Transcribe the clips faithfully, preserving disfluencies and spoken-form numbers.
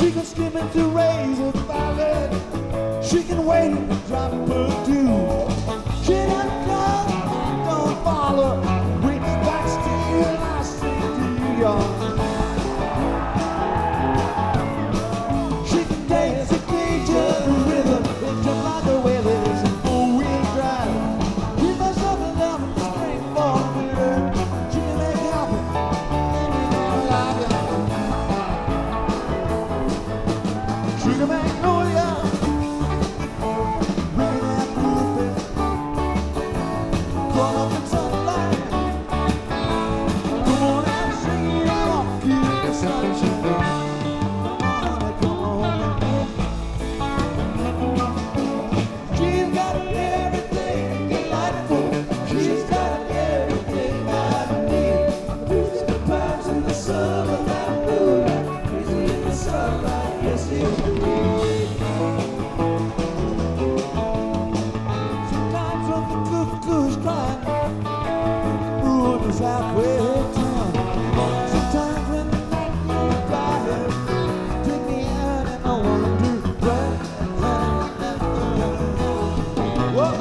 She can skim into rays of violet. She can wait and drop her dew. She doesn't come, don't follow. Which backs to you and I say to you. She can dance a cage of the rhythm. It's just like the way there's a four-wheel drive. Give myself a love and spring for me. She can make it happen. Sugar Magnolia, bring that movement. Call up the sunlight. Come on and sing it off, keep the sunshine. Come on, come on. She's got everything delightful. She's got everything I need. Music and vibes in the summer, that moonlight. Crazy in the sunlight, yes it is. Sometimes when the cuckoo's crying, moon is halfway down. Sometimes when the night is quiet, take me out and I wonder where. Whoa.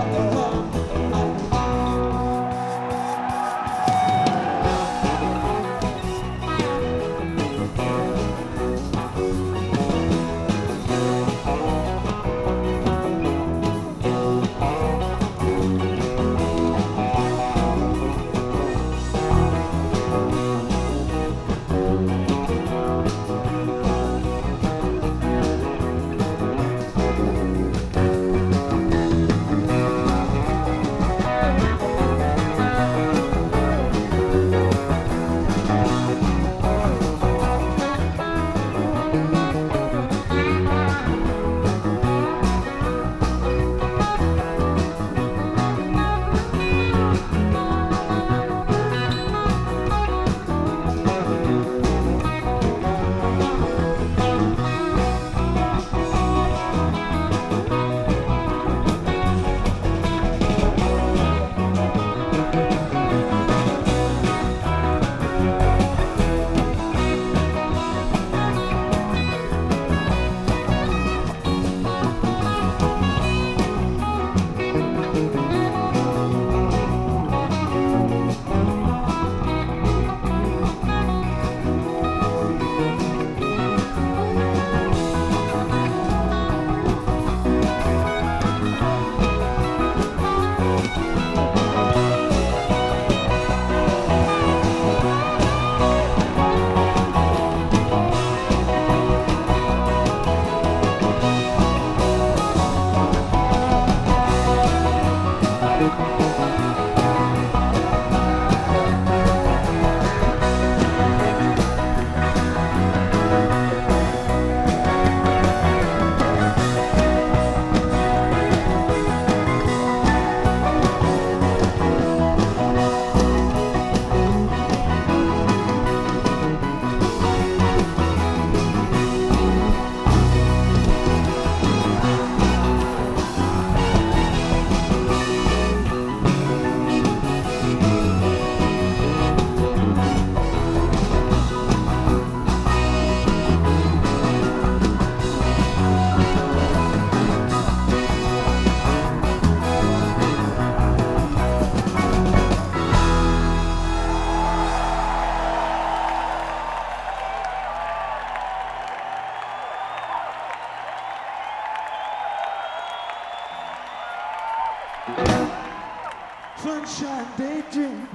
Sunshine daydream,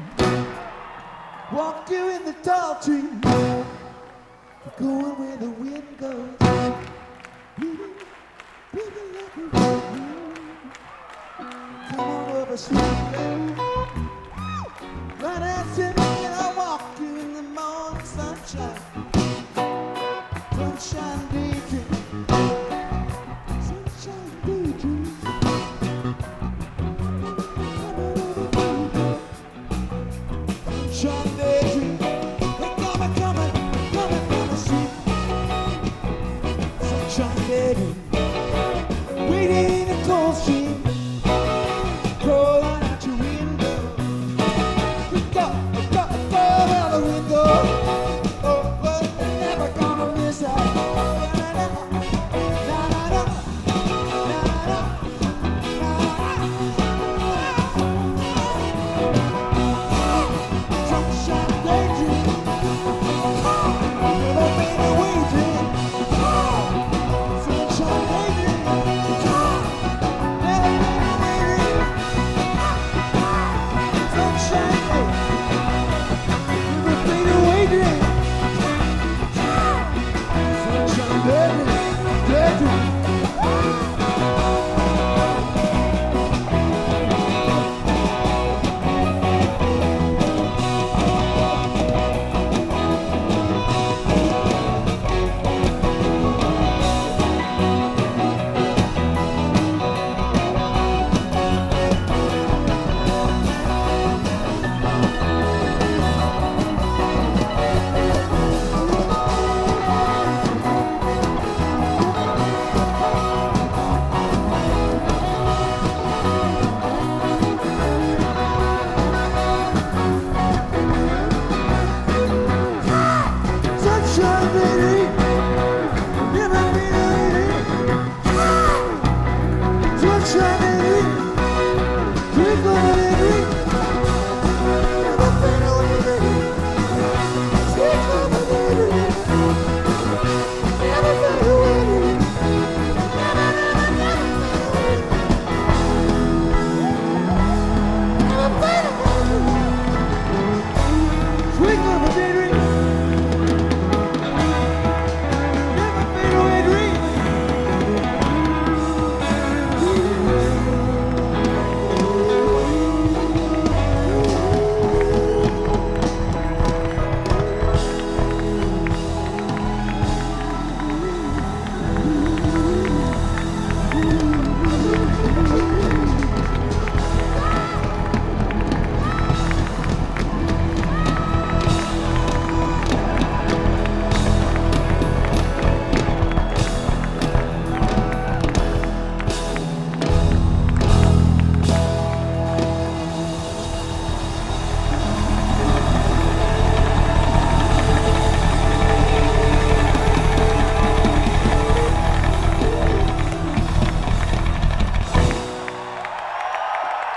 walk you in the tall tree, going where the wind goes. Baby, baby, let me roll you. Come on over, sweet baby. Right after me, I'll walk you in the morning sunshine. Sunshine daydream, sunshine daydream. Sunshine daydream, they're coming, coming, coming from the street. Sunshine daydream.